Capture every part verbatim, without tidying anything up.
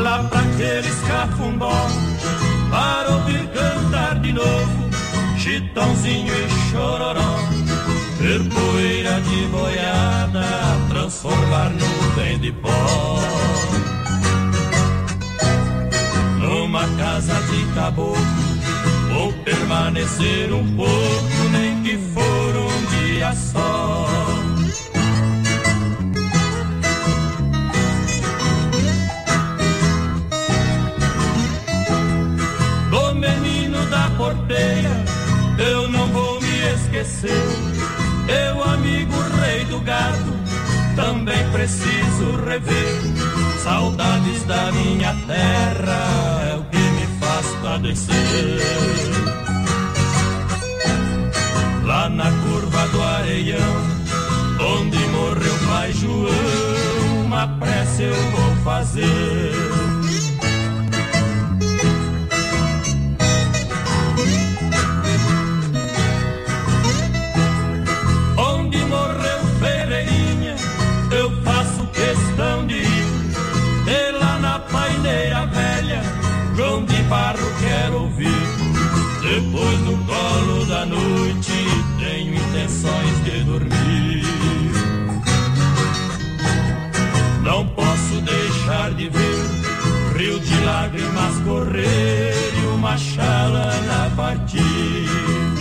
lá pra aqueles cafundó, para ouvir cantar de novo Chitãozinho e Chororó. Ver poeira de boiada transformar nuvem de pó. Numa casa de caboclo vou permanecer um pouco, nem que for um dia só. Do menino da porteira eu não vou me esquecer. Eu, amigo rei do gado, também preciso rever. Saudades da minha terra é o que me faz padecer. Lá na curva do Areião, onde morreu pai João, uma prece eu vou fazer. Questão de ir, e lá na paineira velha, João de Barro quero ouvir. Depois no colo da noite tenho intenções de dormir. Não posso deixar de ver rio de lágrimas correr e uma chalana partir.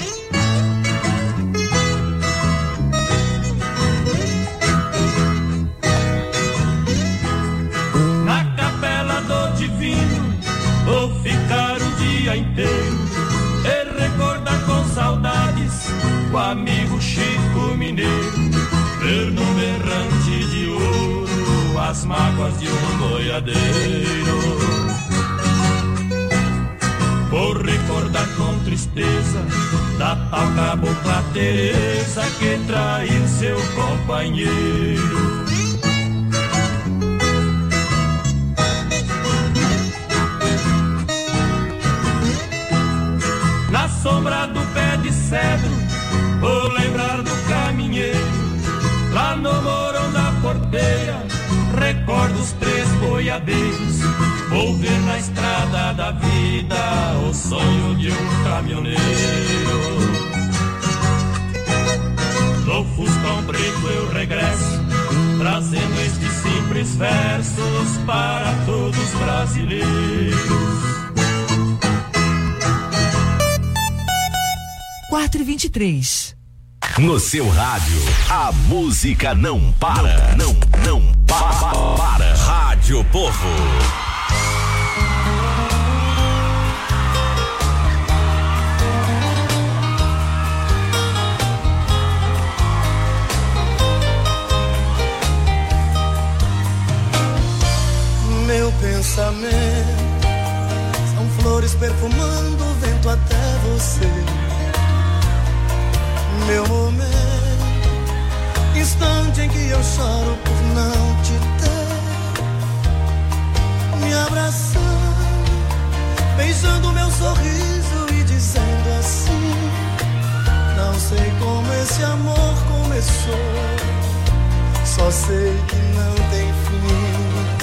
Vou ficar o dia inteiro e recordar com saudades o amigo Chico Mineiro. Ver no errante de ouro as mágoas de um boiadeiro. Vou recordar com tristeza da tal cabocla Teresa que traiu seu companheiro. Sombra do pé de cedro, vou lembrar do caminheiro. Lá no morão da porteira, recordo os três boiadeiros. Vou ver na estrada da vida o sonho de um caminhoneiro. No Fuscão preto eu regresso, trazendo estes simples versos para todos brasileiros. quatro e vinte e três. No seu rádio, a música não para, não, não, não para, para. Rádio Povo. Meu pensamento são flores perfumando o vento até você. Meu momento, instante em que eu choro por não te ter. Me abraçando, beijando meu sorriso e dizendo assim: não sei como esse amor começou, só sei que não tem fim.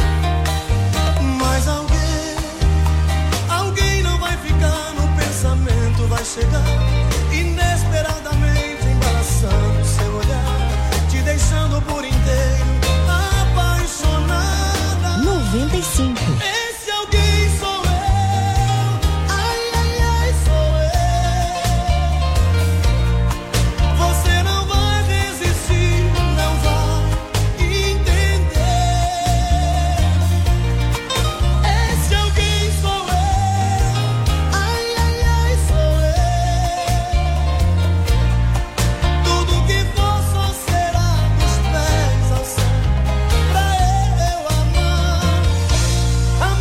Mas alguém, alguém não vai ficar no pensamento, vai chegar inesperadamente, embaraçando seu olhar, te deixando por inteiro apaixonada. noventa e cinco. Esse alguém sou eu, ai, ai, ai, sou eu. Você não vai resistir, não vai entender. Esse alguém sou eu, ai, ai, ai, sou eu. Amar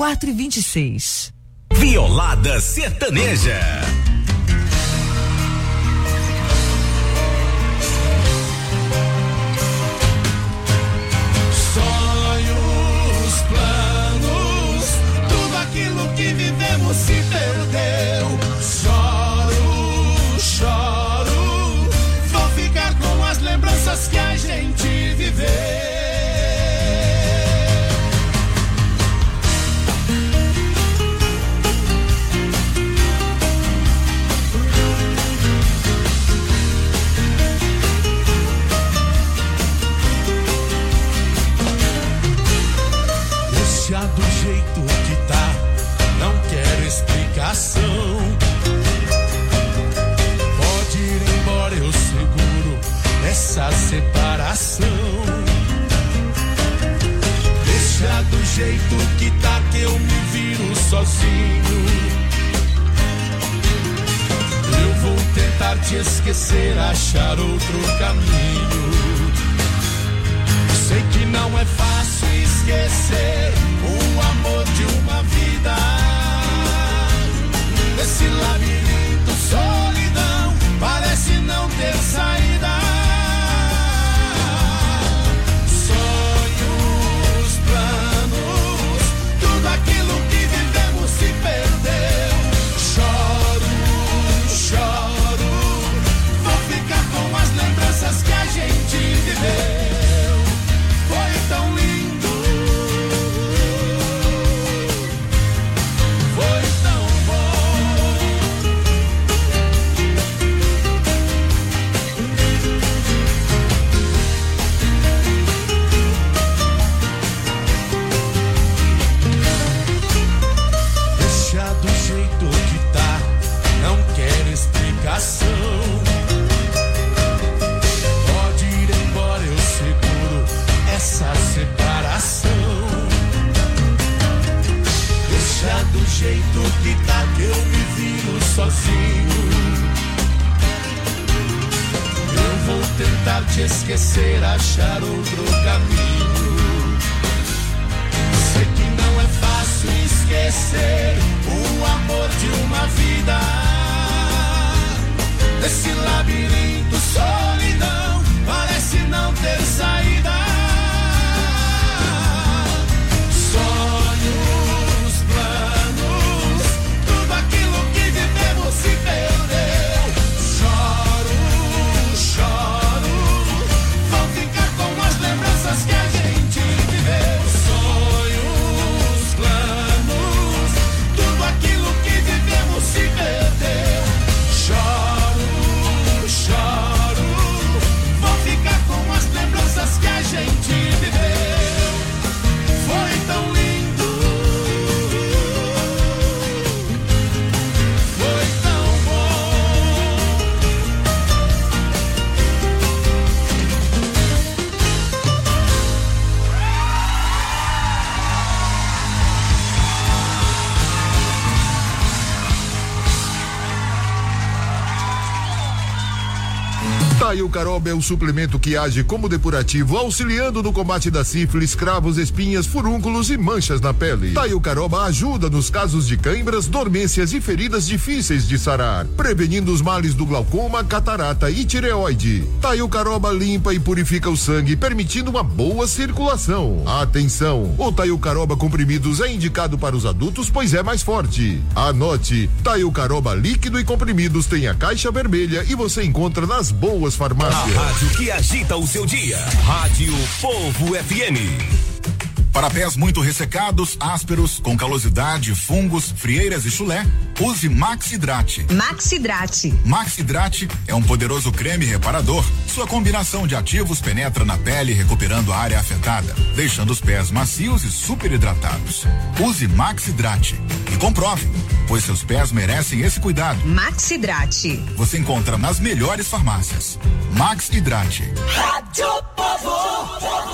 quatro e vinte e seis. Violada Sertaneja. Sonhos, planos, tudo aquilo que vivemos se perdeu. Choro, choro, vou ficar com as lembranças que a gente viveu. Do jeito que tá, não quero explicação. Pode ir embora, eu seguro essa separação. Deixa do jeito que tá, que eu me viro sozinho. Eu vou tentar te esquecer, achar outro caminho. Sei que não é fácil esquecer o amor de uma vida. Nesse labirinto, solidão, parece não ter saída. Sonhos, planos, tudo aquilo que vivemos se perdeu. Choro, choro, vou ficar com as lembranças que a gente viveu. Foi tão lindo, foi tão bom. Deixa do jeito que tá, não quero explicação. Pode ir embora, eu seguro essa separação. Deixa do jeito que tá, que eu me viro sozinho. Eu vou tentar te esquecer, achar outro caminho. Sei que não é fácil esquecer o amor de uma vida. Nesse labirinto, solidão, parece não ter saída. Sonhos, planos, tudo aquilo que vivemos se perdeu. Choro, choro, vou ficar com as lembranças que a gente viveu. Sonhos, planos, tudo aquilo que vivemos se perdeu. Choro, choro, vou ficar com as lembranças que a gente viveu. Foi tão lindo, foi tão bom. Taio Caroba é o suplemento que age como depurativo, auxiliando no combate da sífilis, cravos, espinhas, furúnculos e manchas na pele. Taio Caroba ajuda nos casos de cãibras, dormências e feridas difíceis de sarar, prevenindo os males do glaucoma, catarata e tireoide. Taio Caroba limpa e purifica o sangue, permitindo uma boa circulação. Atenção, o Taio Caroba comprimidos é indicado para os adultos, pois é mais forte. Anote, Taio Caroba líquido e comprimidos tem a caixa vermelha e você encontra nas boas farmácias. A rádio que agita o seu dia. Rádio Povo F M. Para pés muito ressecados, ásperos, com calosidade, fungos, frieiras e chulé, use Max Hidrate. Max Hidrate. Max Hidrate é um poderoso creme reparador. Sua combinação de ativos penetra na pele, recuperando a área afetada, deixando os pés macios e super hidratados. Use Max Hidrate e comprove, pois seus pés merecem esse cuidado. Max Hidrate. Você encontra nas melhores farmácias. Max Hidrate. Rádio Povo.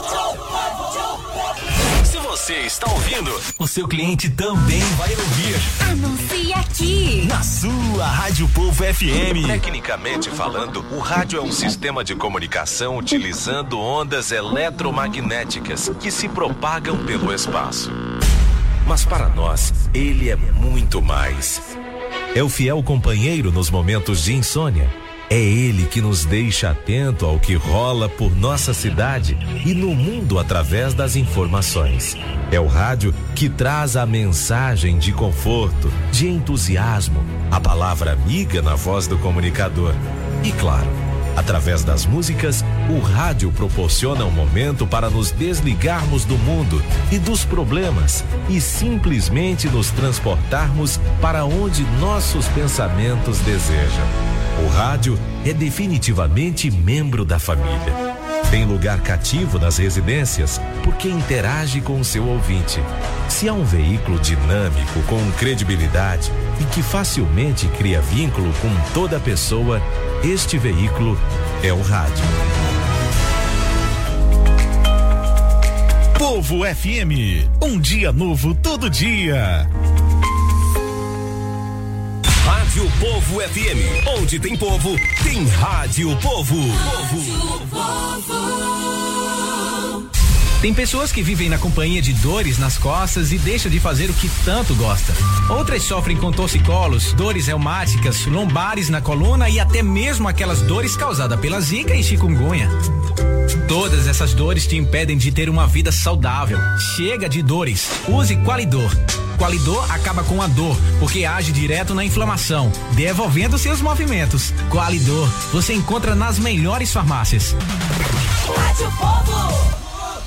Se você está ouvindo, o seu cliente também vai ouvir. Anuncie aqui. Na sua Rádio Povo F M. Tecnicamente falando, o rádio é um sistema de comunicação utilizando ondas eletromagnéticas que se propagam pelo espaço. mas para nós, ele é muito mais. É o fiel companheiro nos momentos de insônia. É ele que nos deixa atento ao que rola por nossa cidade e no mundo através das informações. É o rádio que traz a mensagem de conforto, de entusiasmo, a palavra amiga na voz do comunicador. E claro, através das músicas, o rádio proporciona um momento para nos desligarmos do mundo e dos problemas e simplesmente nos transportarmos para onde nossos pensamentos desejam. O rádio é definitivamente membro da família. Tem lugar cativo nas residências porque interage com o seu ouvinte. Se há um veículo dinâmico, com credibilidade e que facilmente cria vínculo com toda pessoa, este veículo é o rádio. Povo F M, um dia novo todo dia. Rádio Povo F M, onde tem povo, tem Rádio Povo. Rádio Povo. Tem pessoas que vivem na companhia de dores nas costas e deixam de fazer o que tanto gosta. Outras sofrem com torcicolos, dores reumáticas, lombares na coluna e até mesmo aquelas dores causadas pela zika e chikungunya. Todas essas dores te impedem de ter uma vida saudável. Chega de dores. Use Qualidor. Qualidor acaba com a dor, porque age direto na inflamação, devolvendo seus movimentos. Qualidor, você encontra nas melhores farmácias. Rádio Povo.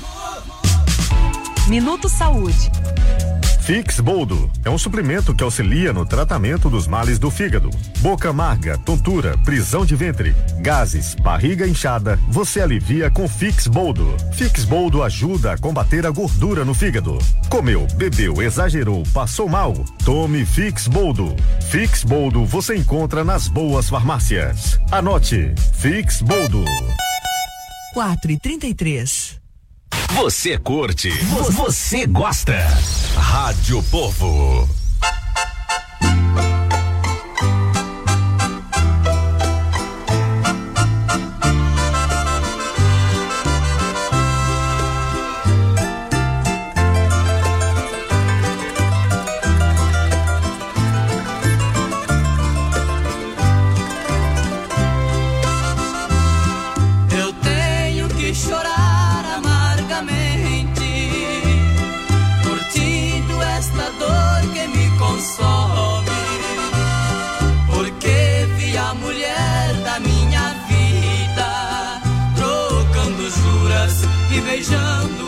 Minuto Saúde. Fix Boldo é um suplemento que auxilia no tratamento dos males do fígado. Boca amarga, tontura, prisão de ventre, gases, barriga inchada, você alivia com Fix Boldo. Fix Boldo ajuda a combater a gordura no fígado. Comeu, bebeu, exagerou, passou mal? Tome Fix Boldo. Fix Boldo você encontra nas boas farmácias. Anote, Fix Boldo. quatro e trinta e três. Você curte, você gosta. Rádio Povo. Eu tenho que chorar amargamente, curtindo esta dor que me consome, porque vi a mulher da minha vida trocando juras e beijando